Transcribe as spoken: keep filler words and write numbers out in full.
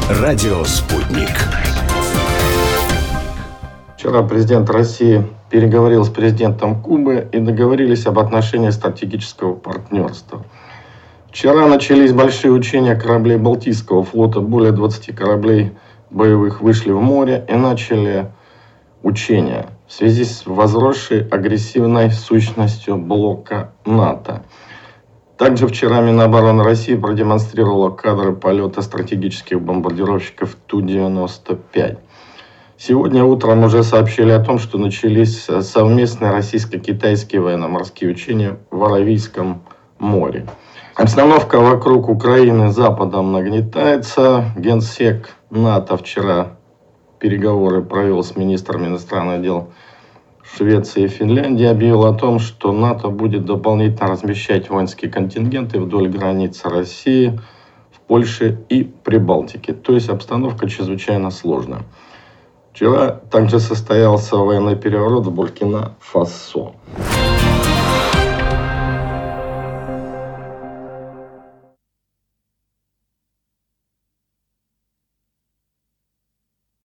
Радио «Спутник». Вчера президент России переговорил с президентом Кубы и договорились об отношениях стратегического партнерства. Вчера начались большие учения кораблей Балтийского флота. Более двадцати кораблей боевых вышли в море и начали учения в связи с возросшей агрессивной сущностью блока НАТО. Также вчера Минобороны России продемонстрировала кадры полета стратегических бомбардировщиков Ту девяносто пять. Сегодня утром уже сообщили о том, что начались совместные российско-китайские военно-морские учения в Аравийском море. Обстановка вокруг Украины Западом нагнетается. Генсек НАТО вчера переговоры провел с министрами иностранных дел Швеции и Финляндии, объявил о том, что НАТО будет дополнительно размещать воинские контингенты вдоль границы России, в Польше и Прибалтике. То есть обстановка чрезвычайно сложная. Вчера также состоялся военный переворот в Буркина-Фасо.